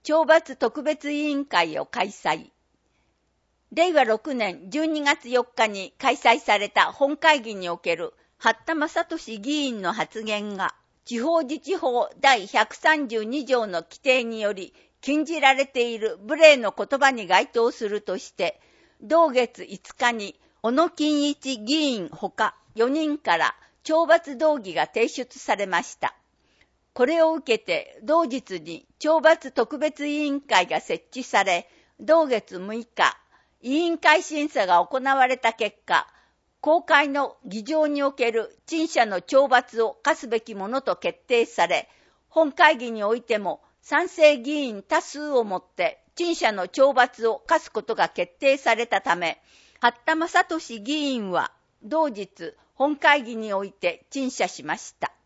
懲罰特別委員会を開催。令和6年12月4日に開催された本会議における八田正俊議員の発言が、地方自治法第132条の規定により禁じられている無礼の言葉に該当するとして、同月5日に小野金一議員ほか4人から懲罰動議が提出されました。これを受けて同日に懲罰特別委員会が設置され、同月6日、委員会審査が行われた結果、公開の議場における陳謝の懲罰を課すべきものと決定され、本会議においても賛成議員多数をもって陳謝の懲罰を課すことが決定されたため、八田正俊議員は同日本会議において陳謝しました。